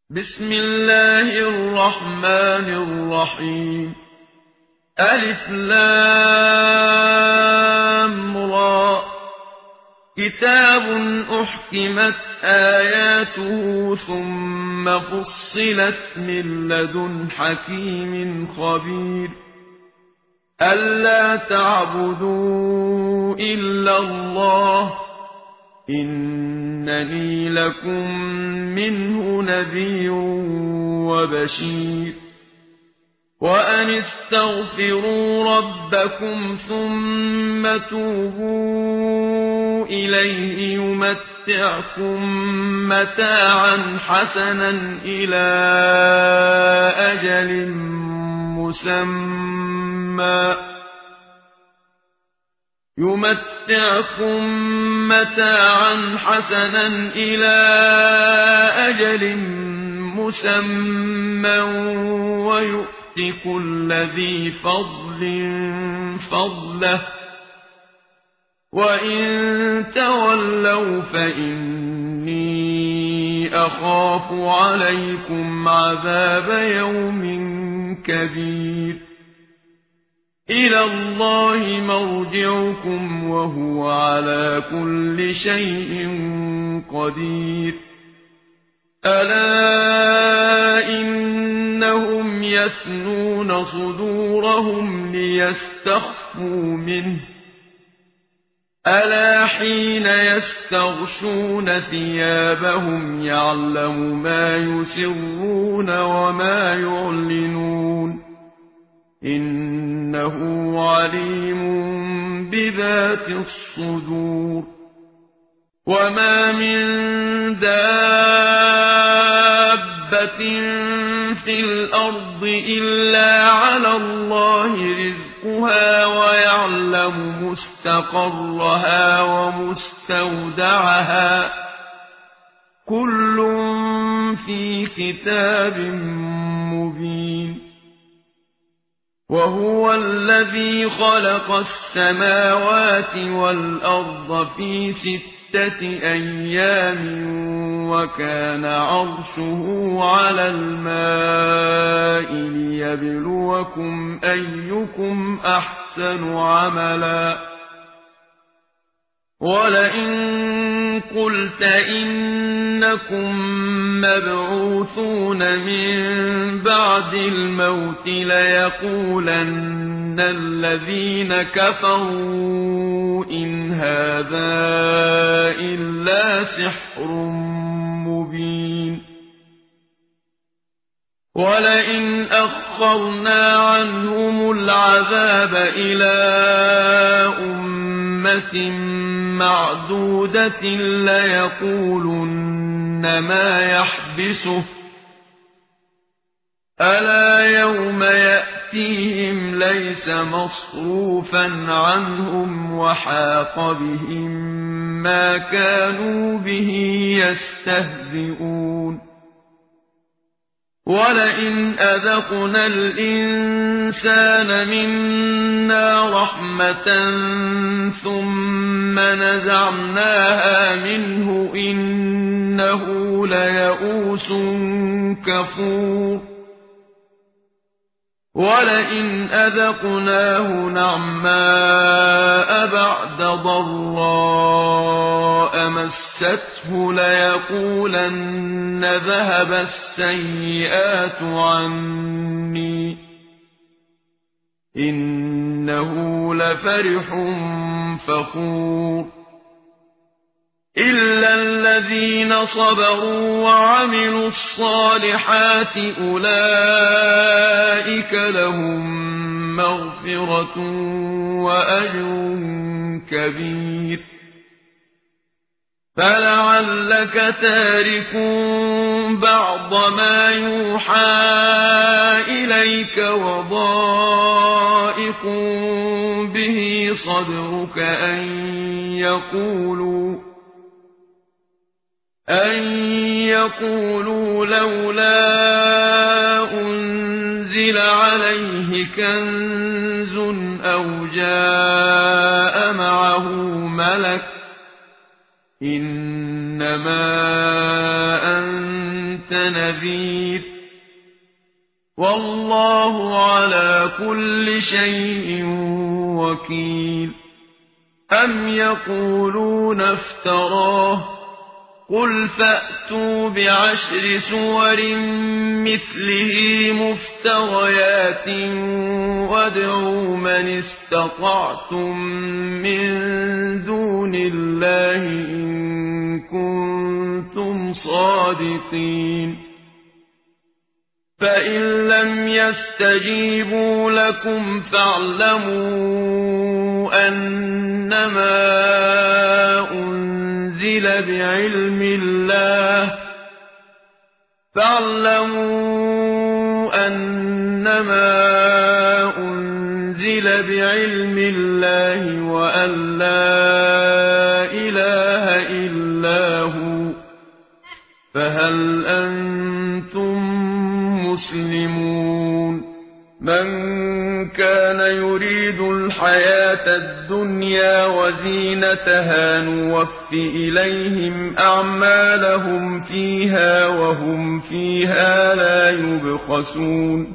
بسم الله الرحمن الرحيم. ألف لام را. كتاب أحكمت آياته ثم فصلت من لدن حكيم خبير. ألا تعبدوا إلا الله إنني لكم منه نذير وبشير. وأن استغفروا ربكم ثم توبوا إليه يمتعكم متاعا حسنا إلى أجل مسمى ويؤت كل ذي فضل فضله. وإن تولوا فإني أخاف عليكم عذاب يوم كبير. إلى الله مرجعكم وهو على كل شيء قدير. ألا إنهم يثنون صدورهم ليستخفوا منه. ألا حين يستغشون ثيابهم يعلم ما يسرون وما يعلنون إنه عليم بذات الصدور. وما من دابة في الأرض إلا على الله رزقها ويعلم مستقرها ومستودعها كل في كتاب مبين. وهو الذي خلق السماوات والأرض في 6 أيام وكان عرشه على الماء ليبلوكم أيكم أحسن عملا. ولئن قلت إنكم مبعوثون من بعد الموت ليقولن الذين كفروا إن هذا إلا سحر مبين. ولئن أخرنا عنهم العذاب إلى أمة معدودة ليقولن ما يحبسه. ألا يوم يأتيهم ليس مصروفا عنهم وحاق بهم ما كانوا به يستهزئون. ولئن أذقنا الإنسان منا رحمة ثم نزعناها منه إنه ليئوس كفور. ولئن أذقناه نعماء بعد ضراء مسته ليقولن ذهب السيئات عني إنه لفرح فخور. إلا الذين صبروا وعملوا الصالحات أولئك لهم مغفرة وأجر كبير. فلعلك تارك بعض ما يوحى إليك وضائق به صدرك أن يقولوا لولا أنزل عليه كنز أو جاء معه ملك إنما أنت كنت نذير والله على كل شيء وكيل أم يقولون افتراه قل فأتوا بعشر سور مثله مفتريات وادعوا من استطعتم من دون الله إن كنتم صادقين فإن لم يستجيبوا لكم فاعلموا أنما أنزل بعلم الله وأن لا إله إلا هو فهل أنتم مسلمون من كان يريد الحياة الدنيا وزينتها نوفِ إليهم أعمالهم فيها وهم فيها لا يبخسون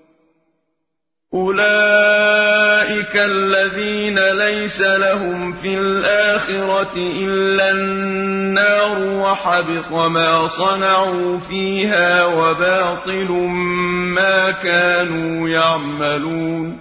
أولئك الذين ليس لهم في الآخرة إلا النار وحبط ما صنعوا فيها وباطل ما كانوا يعملون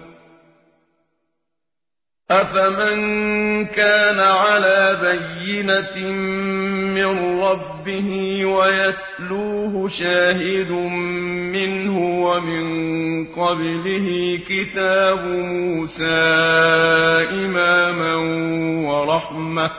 أفمن كان على بينة من ربه ويتلوه شاهد منه ومن قبله كتاب موسى إماما ورحمة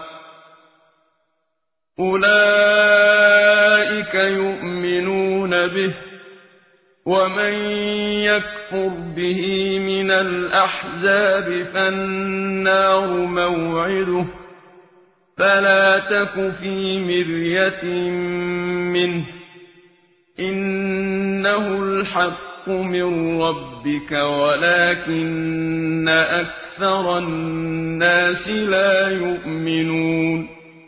أولئك يؤمنون به ومن يكفر به من الأحزاب فالنار موعده فلا تك في مرية منه إنه الحق من ربك ولكن أكثر الناس لا يؤمنون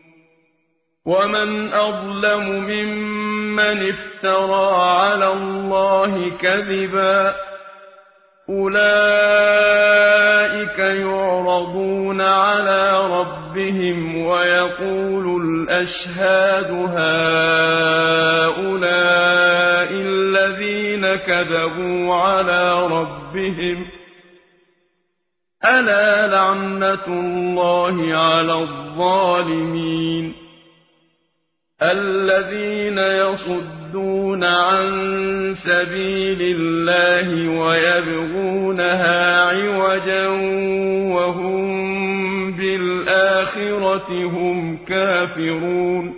ومن أظلم ممن افترى على الله كذبا أولئك يعرضون على ربهم ويقول الأشهاد هؤلاء الذين كذبوا على ربهم ألا لعنة الله على الظالمين الذين يصدون عن سبيل الله ويبغونها عوجا وهم بالآخرة هم كافرون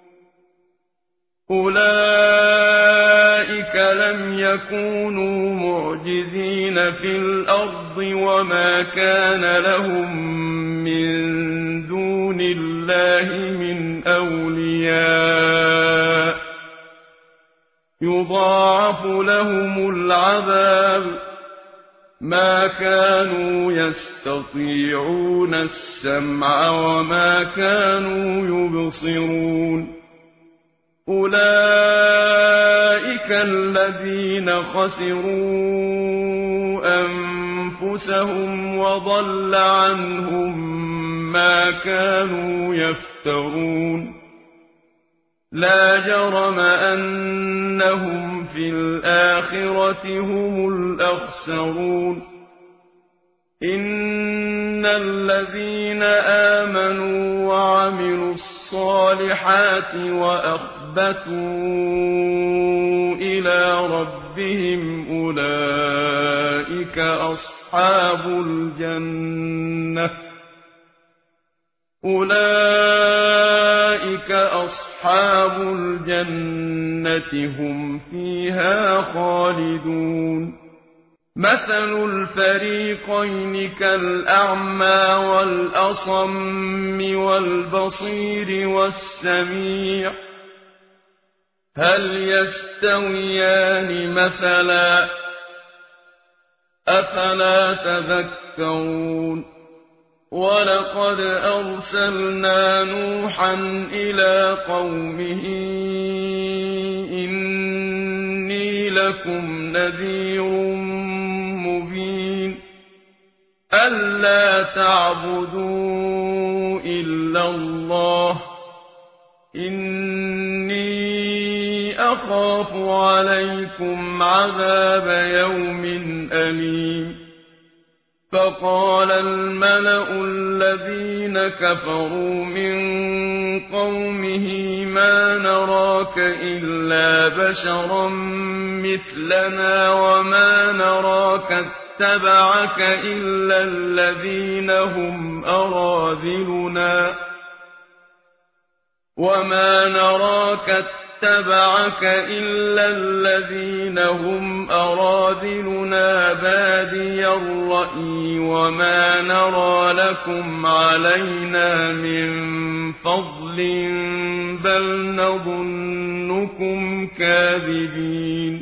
أولئك لم يكونوا معجزين في الأرض وما كان لهم من دون الله من أولياء يضاعف لهم العذاب ما كانوا يستطيعون السمع وما كانوا يبصرون أولئك الذين خسروا أنفسهم وضل عنهم ما كانوا يفترون لا جرم أنهم في الآخرة هم الأخسرون إن الذين آمنوا وعملوا الصالحات وأخبتوا إلى ربهم أولئك أصحاب الجنة هم فيها خالدون مثل الفريقين كالأعمى والأصم والبصير والسميع هل يستويان مثلا أفلا تذكرون ولقد أرسلنا نوحا إلى قومه لكم نذير مبين ألا تعبدوا إلا الله إني أخاف عليكم عذاب يوم أليم فقال الملأ الذين كفروا من قومه ما نراك إلا بشرا مثلنا وما نراك اتبعك إلا الذين هم أراذلنا بادي الرأي وما نرى لكم علينا من فضل بل نظنكم كاذبين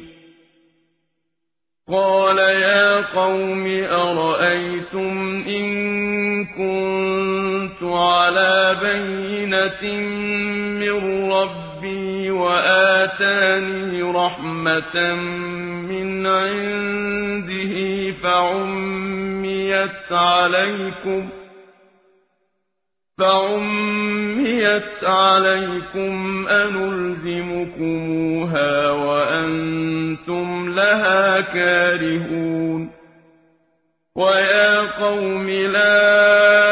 قال يا قوم أرأيتم إن كنت على بينة من ربي وآتاني رحمة من عنده فعميت عليكم أنلزمكموها وأنتم لها كارهون ويا قوم لا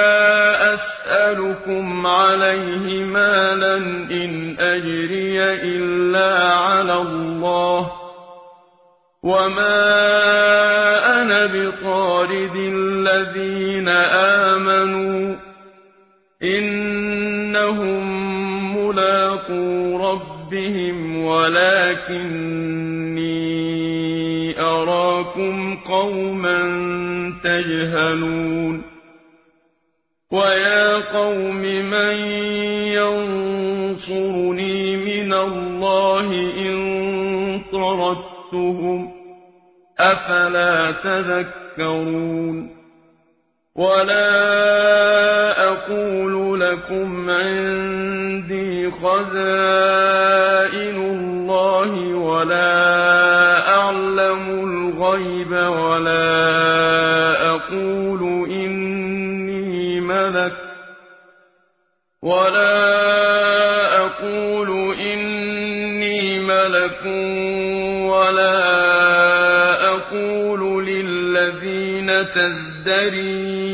أسألكم عليه مالا إن أجري إلا على الله وما أنا بطارد الذين آمنوا إنهم ملاقو ربهم ولكني أراكم قوما تجهلون ويا قوم من ينصرني من الله إن طردتهم أفلا تذكرون ولا أقول لكم عندي خزائن الله ولا أعلم الغيب ولا أقول إني ملك ولا أقول للذين تزدري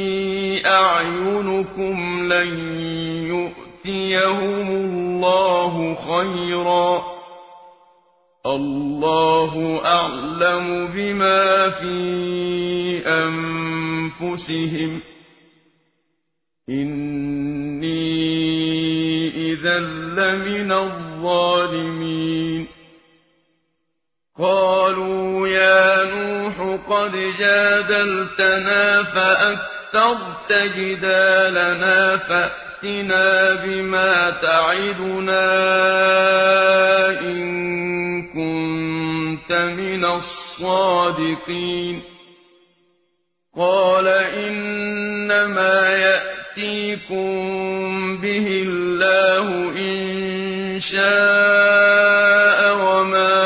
أعينكم لن يؤتيهم الله خيرا الله أعلم بما في أنفسهم إني إذا لمن الظالمين قالوا يا نوح قد جادلتنا فأكثرت جدالنا فأتنا بما تعدنا إن كنت من الصادقين قال إنما يأتيكم به الله إن شاء وما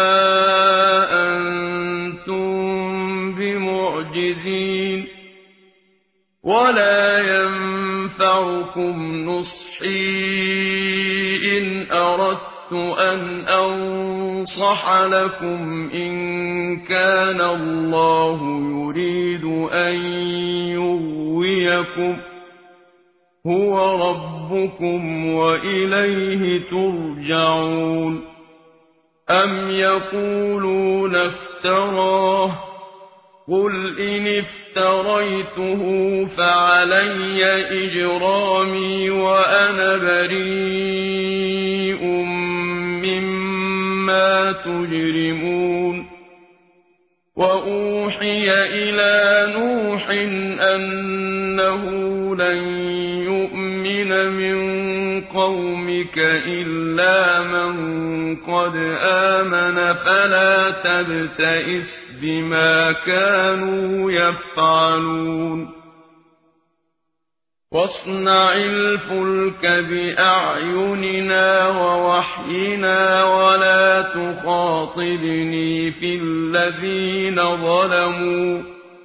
أنتم بمعجزين ولا ينفعكم نصحي إن أردت أن أنصح لكم إن كان الله يريد أن يغويكم هو ربكم وإليه ترجعون أم يقولون افتراه قل إن افتريته فعلي إجرامي وأنا بريء مما تجرمون وأوحي إلى نوح أنه لن يؤمن من قومك إلا من قد آمن فلا تبتئس بما كانوا يفعلون واصنع الفلك بأعيننا ووحينا ولا تخاطبني في الذين ظلموا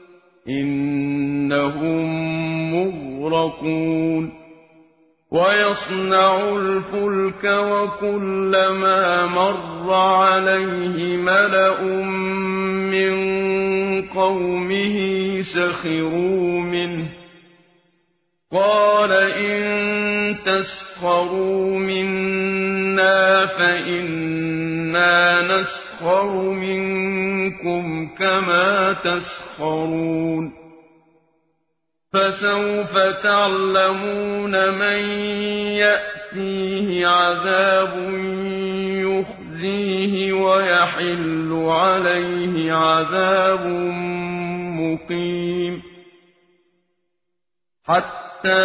إنهم مغرقون ويصنع الفلك وكلما مر عليه ملأ من قومه سخروا منه قال إن تسخروا منا فإنا نسخر منكم كما تسخرون فسوف تعلمون من يأتيه عذاب يخزيه ويحل عليه عذاب مقيم حتى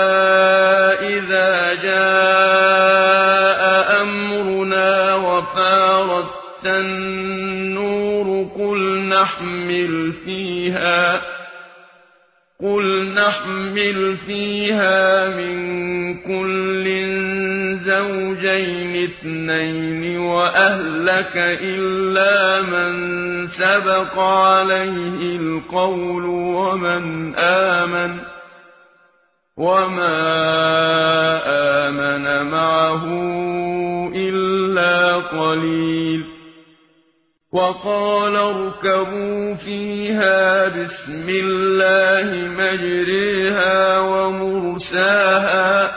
إذا جاء أمرنا وفارت النور قل نحمل فيها من كل زوجين اثنين وأهلك إلا من سبق عليه القول وما آمن معه إلا قليل وقال اركبوا فيها بسم الله مجريها ومرساها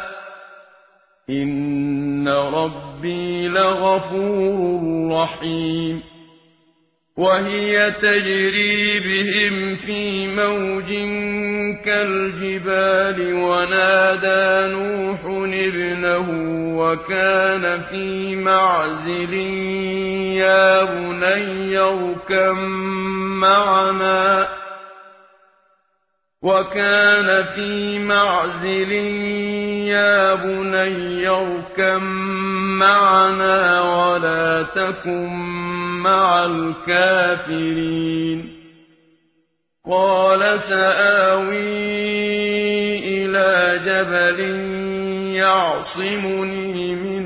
إن ربي لغفور رحيم وهي تجري بهم في موج كالجبال ونادى نوح ابنه وكان في معزل يا بني اركب معنا ولا تكن مع الكافرين قال سآوي إلى جبل يعصمني من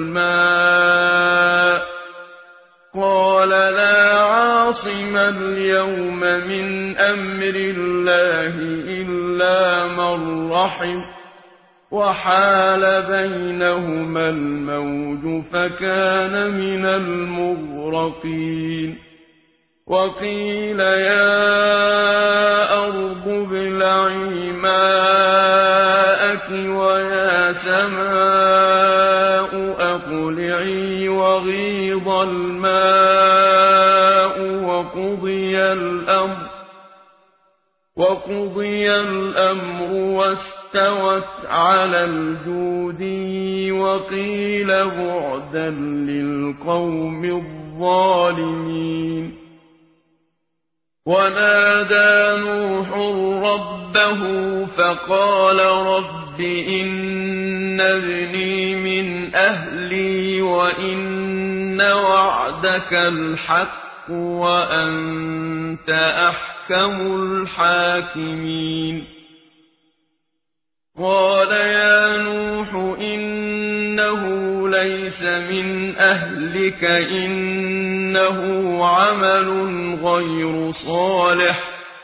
الماء قال لا عاصم اليوم من أمر الله إلا من رحم وحال بينهما الموج فكان من المغرقين وقيل يا أرض ابلعي ماءك ويا سماء أقلعي وغيض الماء وقضي الأمر واستوت على الجودي وقيل بعدا للقوم الظالمين ونادى نوح ربه فقال رب إن ابني من أهلي وإن وعدك الحق وأنت أحكم الحاكمين قال يا نوح إنه ليس من أهلك إنه عمل غير صالح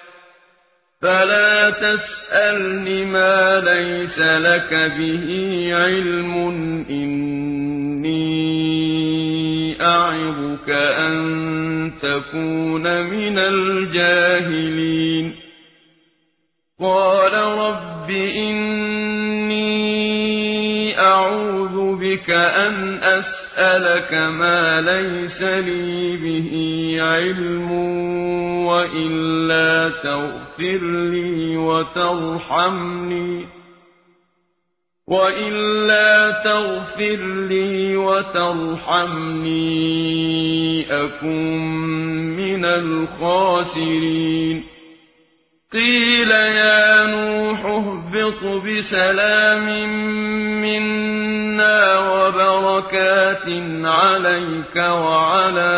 فلا تسألني ما ليس لك به علم إني أعظك أن تكون من الجاهلين قال رب إني أعوذ بك أن أسألك ما ليس لي به علم وإلا تغفر لي وترحمني أكن من الخاسرين قيل يا نوح اهبط بسلام منا وبركات عليك وعلى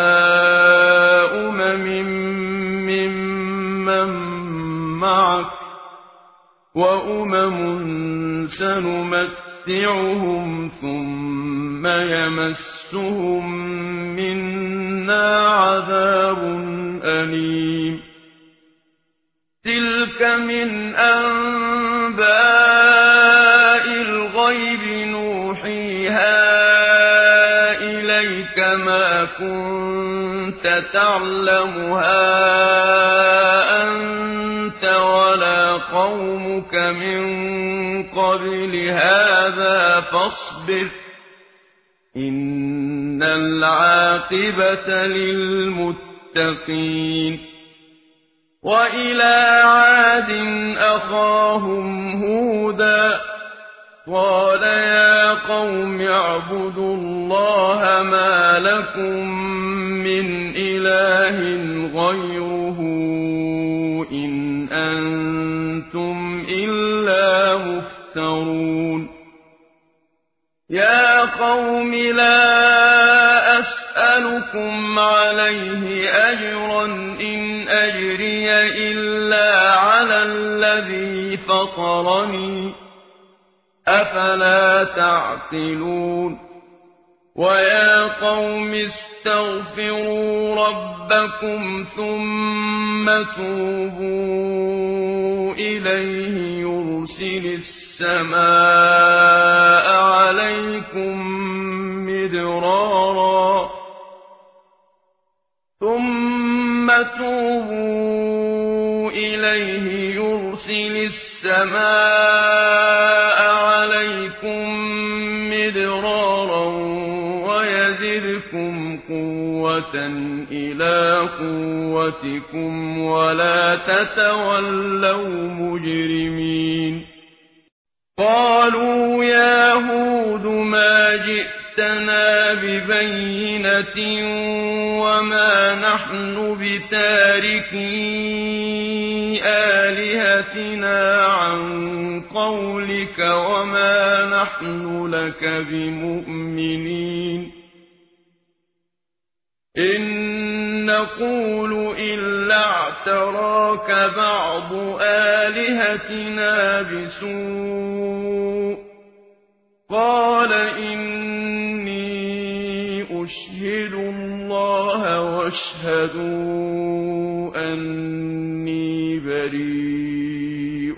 أمم ممن معك وأمم سنمتعهم ثم يمسهم منا عذاب أليم تلك من أنباء الغيب نوحيها إليك ما كنت تعلمها أنت ولا قومك من قبل هذا فاصبر إن العاقبة للمتقين وإلى عاد أخاهم هودا قال يا قوم اعبدوا الله ما لكم من إله غيره إن أنتم إلا مفترون يا قوم لا أسألكم عليه أجرا إن أجري إلا على الذي فطرني أفلا تعقلون ويا قوم استغفروا ربكم ثم توبوا إليه يرسل السماء عليكم مدرارا ويزدكم قوة إلى قوتكم ولا تتولوا مجرمين قالوا يا هود ما جئتنا ببينة وما نحن بتاركي آلهتنا عن قولك وما نحن لك بمؤمنين إن نقول إلا اعتراك بعض آلهتنا بسوء قال إني أشهد الله واشهدوا أني بريء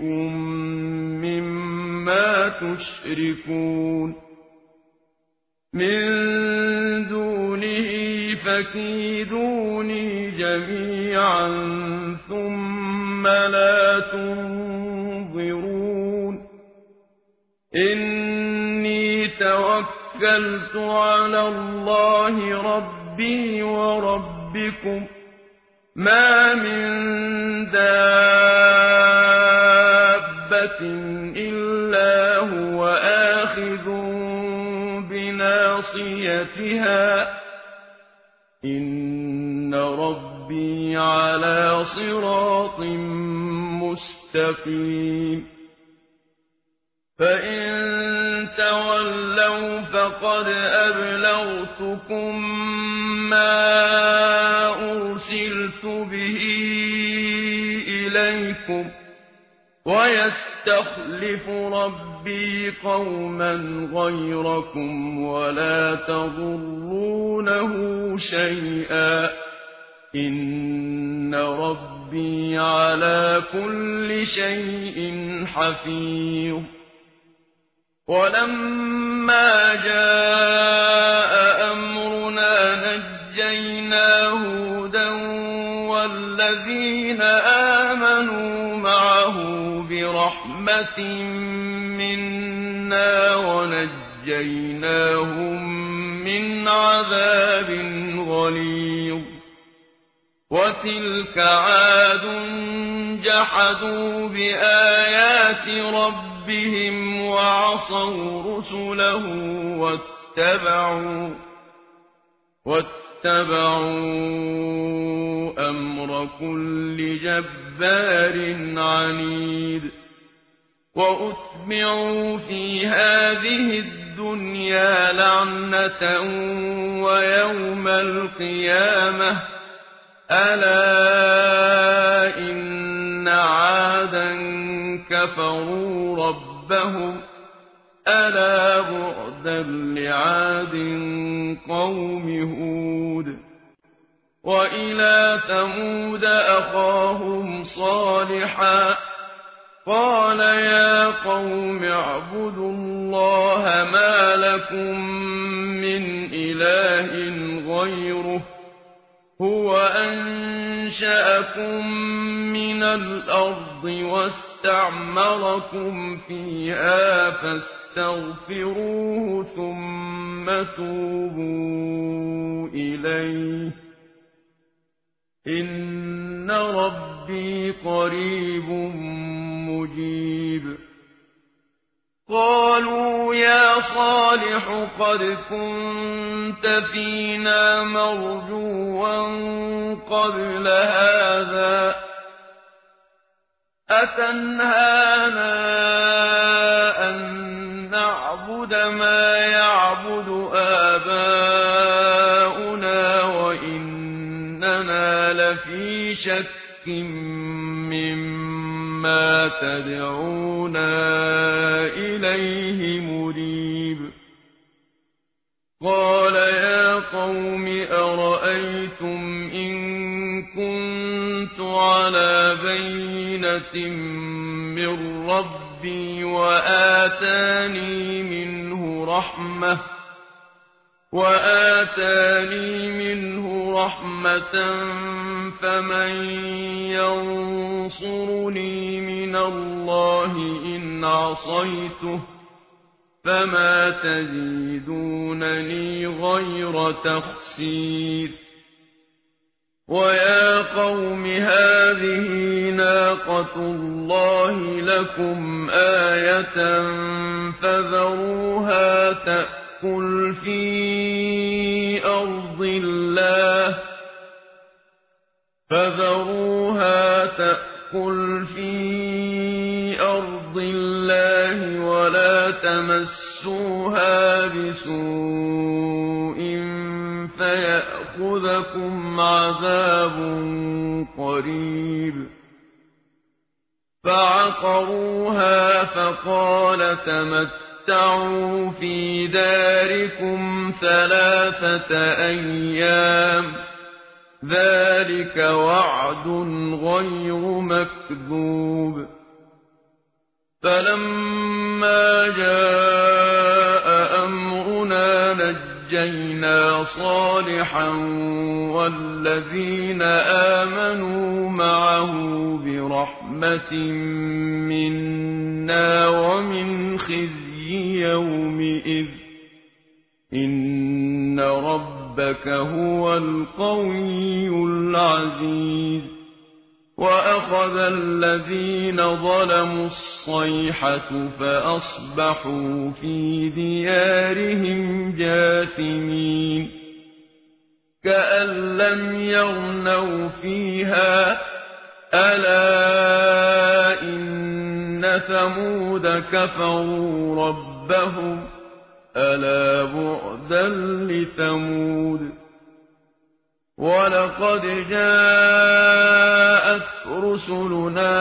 مما تشركون من دونه فكيدوني جميعا ثم لا تنظرون إني توكلت على الله ربي وربكم ما من دابة إلا هو آخذ بناصيتها إن ربي على صراط مستقيم فإن تولوا فقد أبلغتكم ما أرسلت به إليكم ويستخلف ربي قوما غيركم ولا تضرونه شيئا إن ربي على كل شيء حفيظ ولما جاء أمرنا نجينا هودا والذين آمنوا معه برحمة منا ونجيناهم من عذاب غليظ وتلك عاد جحدوا بآيات ربهم وعصوا رسله واتبعوا أمر كل جبار عنيد وأتبعوا في هذه الدنيا لعنة ويوم القيامة ألا إن عادا كفروا ربهم ألا بعدا لعاد قوم هود وإلى ثمود أخاهم صالحا قال يا قوم اعبدوا الله ما لكم من إله غيره هو أنشأكم من الأرض واستعمركم فيها فاستغفروه ثم توبوا إليه إن ربي قريب مجيب قالوا يا صالح قد كنت فينا مرجوا قبل هذا أتنهانا أن نعبد ما يعبد آباؤنا وإننا لفي شك مما تدعونا إليه مريب قال يا قوم أرأيتم إن كنت على بينة من ربي وآتاني منه رحمة فمن ينصرني من الله إن عصيته فما تزيدونني غير تخسير ويا قوم هذه ناقة الله لكم آية فذروها تأكل في أرض الله ولا تمسوها بسوء فيأخذكم عذاب قريب فعقروها فقال تمتعوا في داركم 3 أيام ذلك وعد غير مكذوب فلما جاء أمرنا نجينا صالحا والذين آمنوا معه برحمة منا ومن خزي يومئذ إن ربك هو القوي العزيز وأخذ الذين ظلموا الصيحة فأصبحوا في ديارهم جاثمين كأن لم يغنوا فيها ألا إن ثمود كفروا ربهم ألا بعدا لثمود ولقد جاءت رسلنا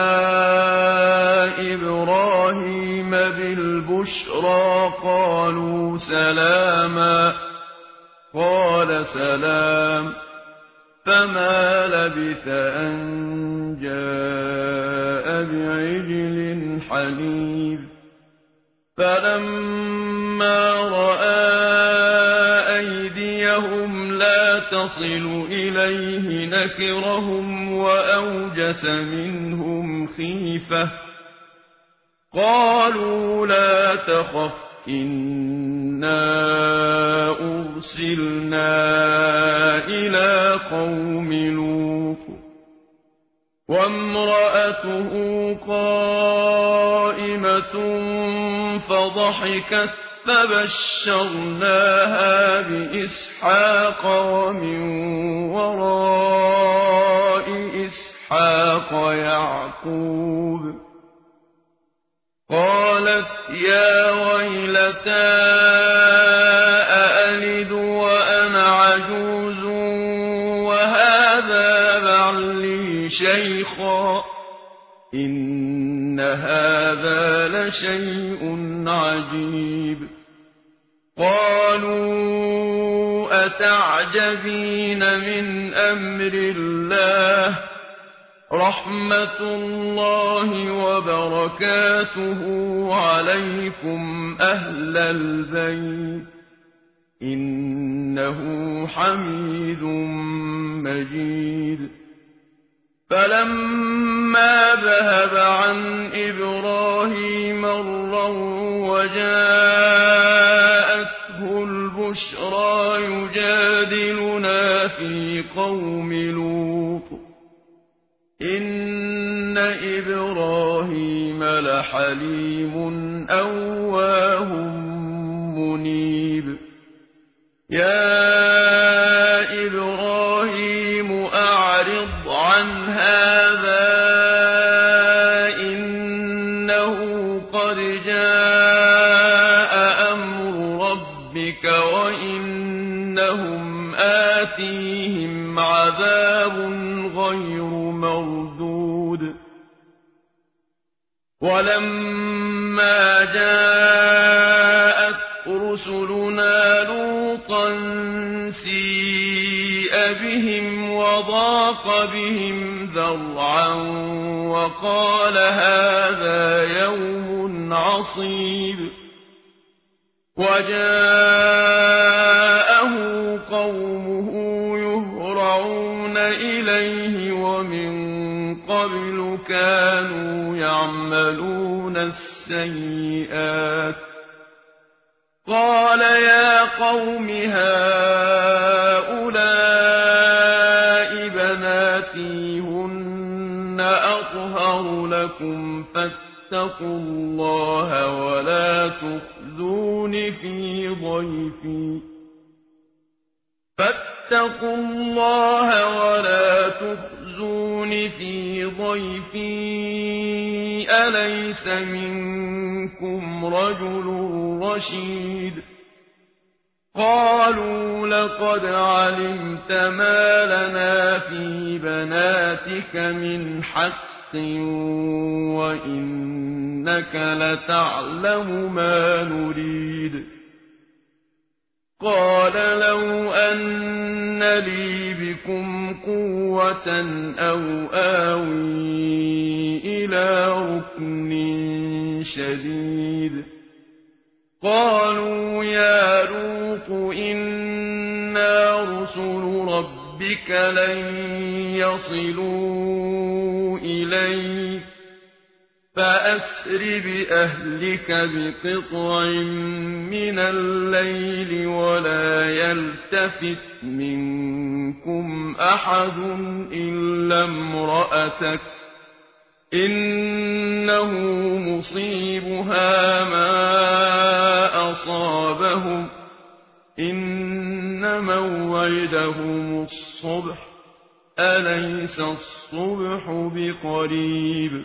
إبراهيم بالبشرى قالوا سلاما قال سلام فما لبث أن جاء بعجل حنيذ فلما رأى أيديهم لا تصل إليه نكرهم وأوجس منهم خيفة قالوا لا تخف إنا أرسلنا إلى قوم لوط وامرأته قائمة فضحكت فبشرناها بإسحاق ومن وراء إسحاق يعقوب قالت يا ويلتى أألد وأنا عجوز وهذا بعلي شيخا إن إن هذا لشيء عجيب قالوا أتعجبين من أمر الله رحمة الله وبركاته عليكم أهل البيت إنه حميد مجيد فلما ذهب عن إبراهيم الروع وجاءته البشرى يجادلنا في قوم لوط إن إبراهيم لحليم أواه منيب يا إبراهيم أعرض عن هذا إنه قد جاء أمر ربك وإنهم آتيهم عذاب غير مردود ولما جاءت رسلنا لوطا سيء بهم وضاق بهم ذرعا وقال هذا يوم عصيب وجاءه قومه يهرعون إليه ومن قبل كانوا يعملون السيئات قال يا قوم هؤلاء بناتي هن أطهر لكم فاتقوا الله ولا تخزون في ضيفي أليس منكم رجل رشيد قالوا لقد علمت ما لنا في بناتك من حق وإنك لتعلم ما نريد قال لو أن لي بكم قوة أو آوي إلى ركن شديد قالوا يا لوط إنا رسل ربك لن يصلوا إليك فأسر بأهلك بقطع من الليل ولا يلتفت منكم أحد إلا امرأتك إنه مصيبها ما أصابهم إن موعدهم الصبح أليس الصبح بقريب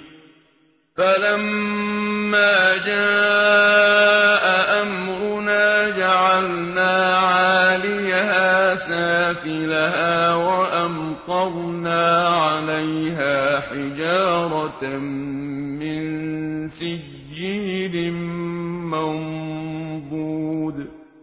فلما جاء أمرنا جعلنا عاليها سافلها وأمطرنا عليها حجارة من سجيل منضود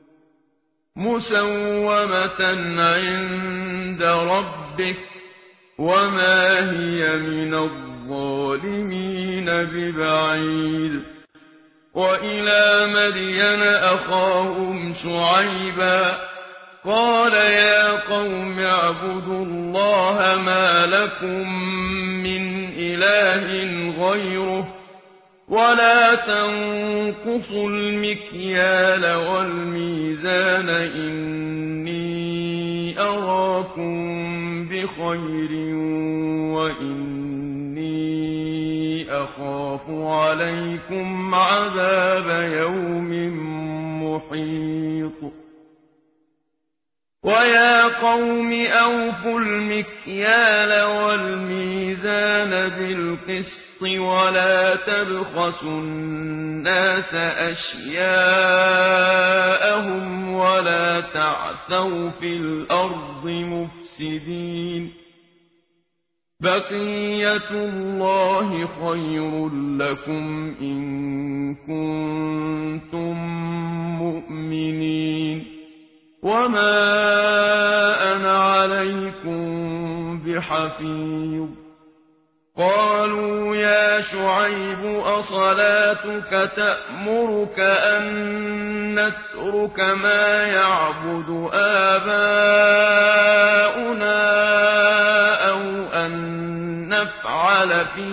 مسومة عند ربك وما هي من الظالمين ببعيد وإلى مدين أخاهم شعيبا قال يا قوم اعبدوا الله ما لكم من إله غيره ولا تنقصوا المكيال والميزان إني أراكم بخير وإني أخاف عليكم عذاب يوم محيط ويا قوم أوفوا المكيال والميزان بالقسط ولا تبخسوا الناس أشياءهم ولا تعثوا في الأرض مفسدين بقية الله خير لكم إن كنتم مؤمنين وما أنا عليكم بحفيظ قالوا يا شعيب أصلاتك تأمرك أن نترك ما يعبد آباؤنا أو أن نفعل في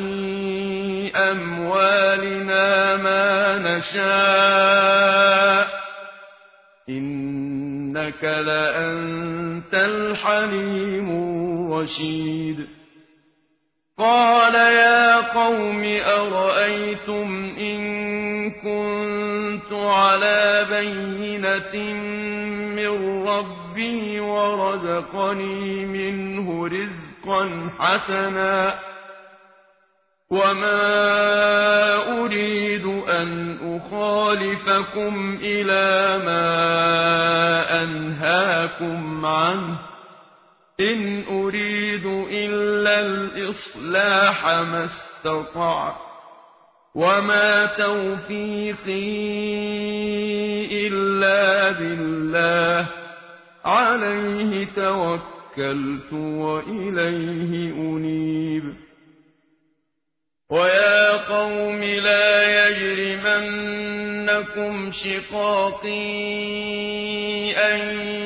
أموالنا ما نشاء إنك لأنت الحليم الرشيد قال يا قوم أرأيتم إن كنت على بينة من ربي ورزقني منه رزقا حسنا وما أريد أن أخالفكم إلى ما أنهاكم عنه إن أريد إلا الإصلاح ما استطعت وما توفيقي إلا بالله عليه توكلت وإليه أنيب ويا قوم لا يجرمنكم شقاقي أن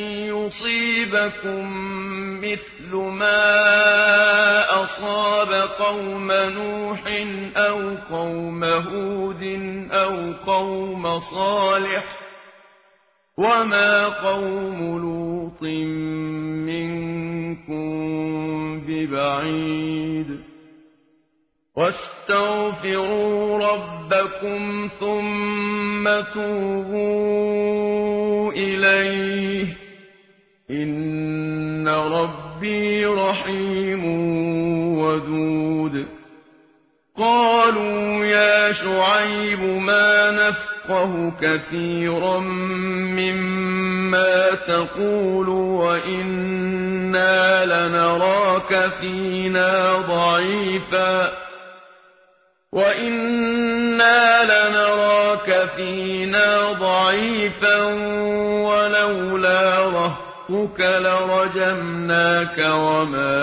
يصيبكم مثل ما أصاب قوم نوح أو قوم هود أو قوم صالح وما قوم لوط منكم ببعيد واستغفروا ربكم ثم توبوا إليه إن ربي رحيم ودود قالوا يا شعيب ما نفقه كثيرا مما تقول وإنا لنراك فينا ضعيفا ولولا رهطك لرجمناك وما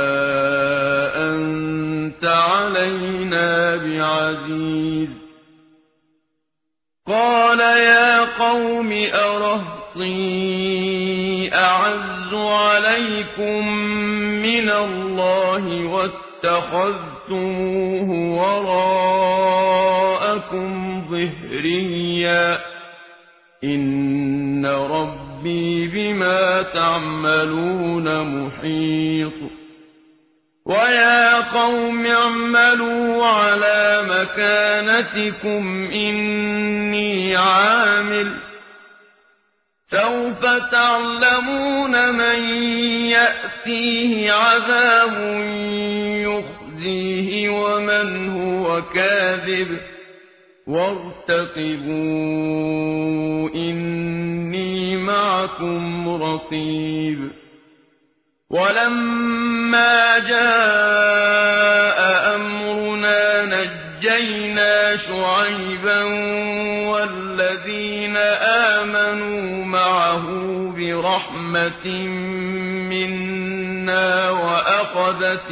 أنت علينا بعزيز قال يا قوم أرهطي أعز عليكم من الله واتخذتموه وراءكم ظهريا إن ربي بما تعملون محيط ويا قوم اعملوا على مكانتكم إني عامل سوف تعلمون من يأتيه عذاب يخزيه ومن هو كاذب وارتقبوا إني معكم رقيب ولما جاء أمرنا نجينا شعيبا والذين آمنوا معه برحمة منا وأخذت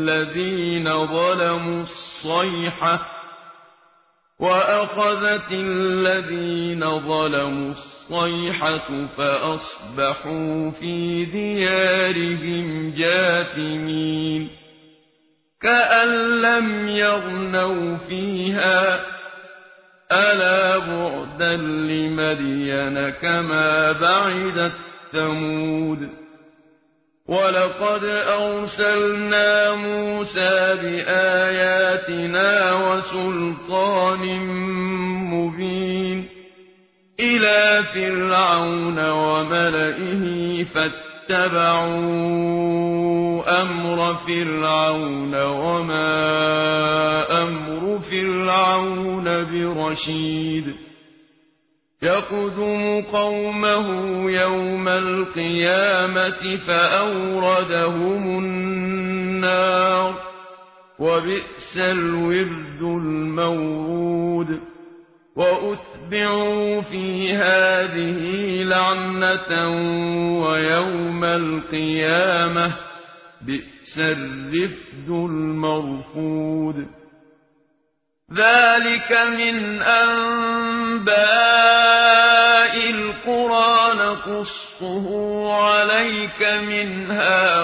الذين ظلموا الصيحة فأصبحوا في ديارهم جاثمين كأن لم يغنوا فيها ألا بعدا لمدين كما بعدت ثمود ولقد أرسلنا موسى بآياتنا وسلطان مبين إلى فرعون وملئه فاتبعوا أمر فرعون وما أمر فرعون برشيد يقدم قومه يوم القيامة فأوردهم النار وبئس الورد المورود وأتبعوا في هذه لعنة ويوم القيامة بئس الرفد المرفود ذلك من أنباء القرى نقصه عليك منها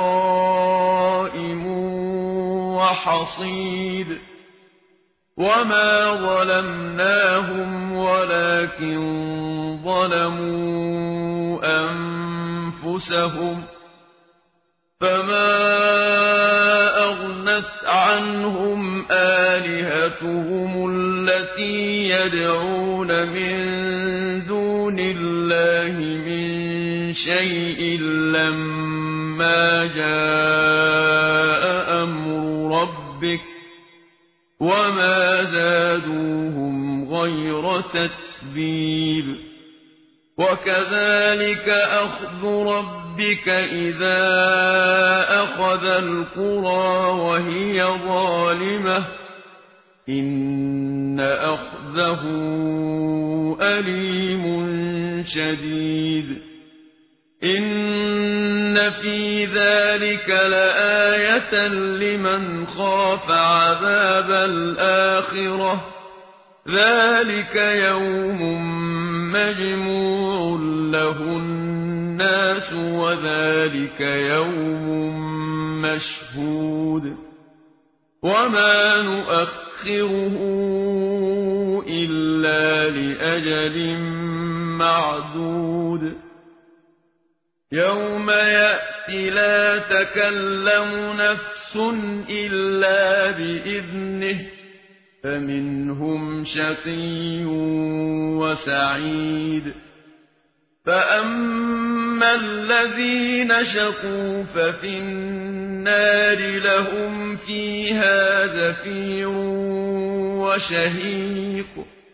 قائم وحصيد وما ظلمناهم ولكن ظلموا أنفسهم فما أغنت عنهم آلهتهم التي يدعون من دون الله من شيء لما جاء أمر ربك وما زادوهم غير تتبيب وكذلك أخذ ربك إذا أخذ القرى وهي ظالمة إن أخذه أليم شديد إن في ذلك لآية لمن خاف عذاب الآخرة ذلك يوم مجموع له الناس وذلك يوم مشهود وما نؤخره إلا لأجل معدود يوم يأتي لا تكلم نفس إلا بإذنه فمنهم شقي وسعيد فأما الذين شقوا ففي النار لهم فيها زفير وشهيق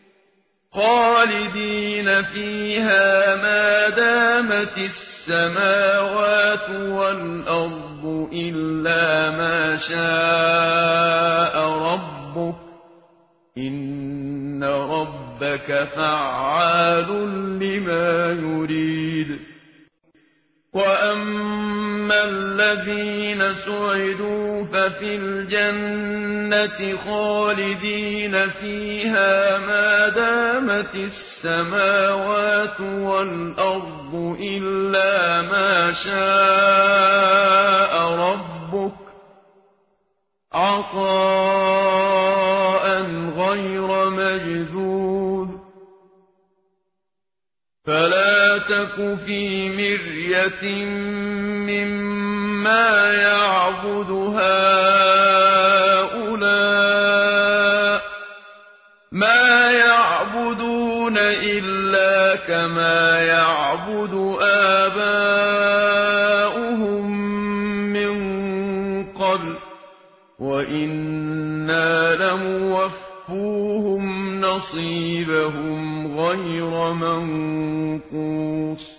خالدين فيها ما دامت السماوات والأرض إلا ما شاء ربك إن ربك فعال لما يريد وأما الذين سعدوا ففي الجنة خالدين فيها ما دامت السماوات والأرض إلا ما شاء ربك عطاء غير مجذوذ فلا تك في مرية مما يعبد هؤلاء ما يعبدون إلا كما يعبد آباؤهم من قبل وإنا لموفوهم نصيبهم غير منقوص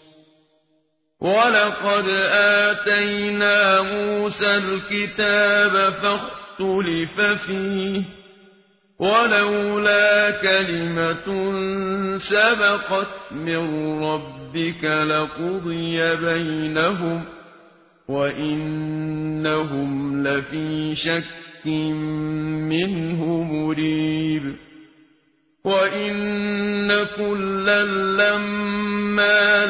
ولقد آتينا موسى الكتاب فاختلف فيه ولولا كلمة سبقت من ربك لقضي بينهم وإنهم لفي شك منه مريب وإن كلا لما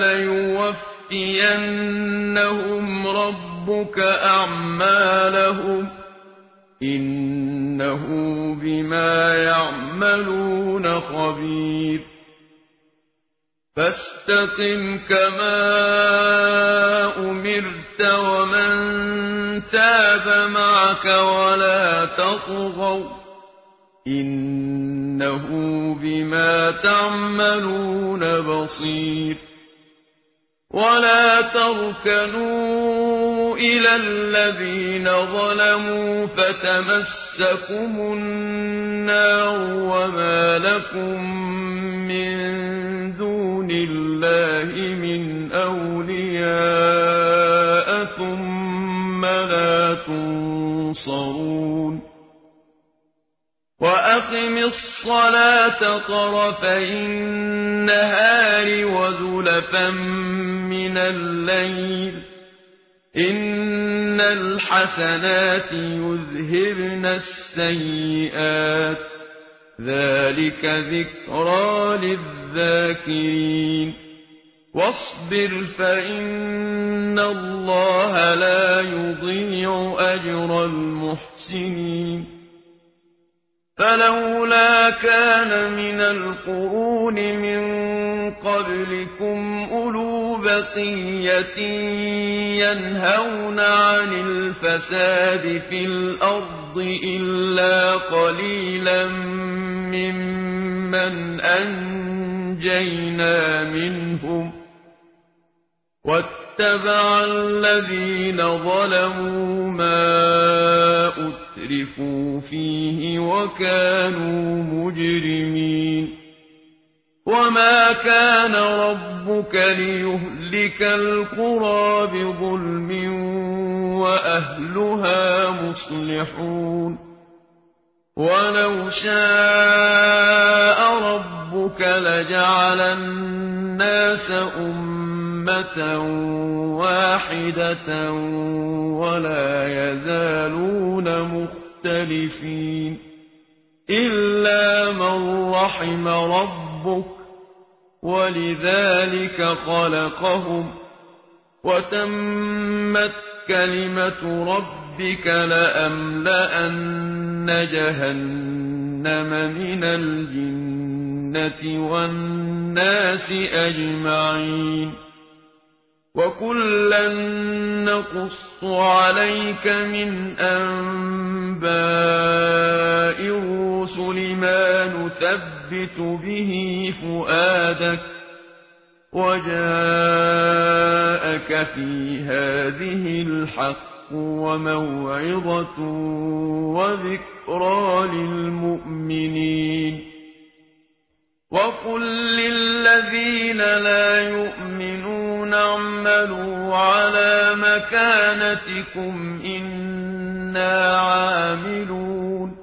ليوفينهم ربك أعمالهم إنه بما يعملون خبير فاستقم كما أمرت ومن تاب معك ولا تطغوا إنه بما تعملون بصير ولا تركنوا إلى الذين ظلموا فتمسكم النار وما لكم من دون الله من أولياء ثم لا ولا تنصرون وأقم الصلاة طرفي النهار وزلفا من الليل إن الحسنات يذهبن السيئات ذلك ذكرى للذاكرين واصبر فإن الله لا يضيع أجر المحسنين فلولا كان من القرون من قبلكم أولو بقية ينهون عن الفساد في الأرض إلا قليلا ممن أنجينا منهم واتبع الذين ظلموا ما أترفوا فيه وكانوا مجرمين وما كان ربك ليهلك القرى بظلم وأهلها مصلحون ولو شاء ربك لجعل الناس أمة واحدة ولا يزالون مختلفين إلا من رحم ربك ولذلك خلقهم وتمت كلمة ربك لأملأن جهنم من الجنة والناس أجمعين وكلا نقص عليك من أنباء الرسل ما نثبت به فؤادك وجاءك في هذه الحق وموعظة وذكرى للمؤمنين وقل للذين لا يؤمنون اعملوا على مكانتكم إنا عاملون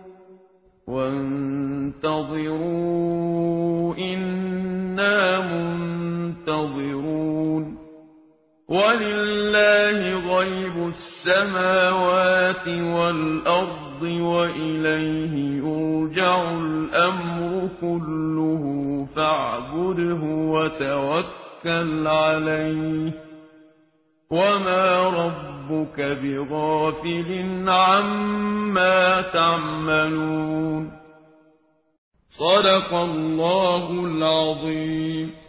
وانتظروا إنا منتظرون ولله غيب السماوات والأرض وإليه يرجع الأمر كله فاعبده وتوكل عليه وما ربك بغافل عما تعملون صدق الله العظيم.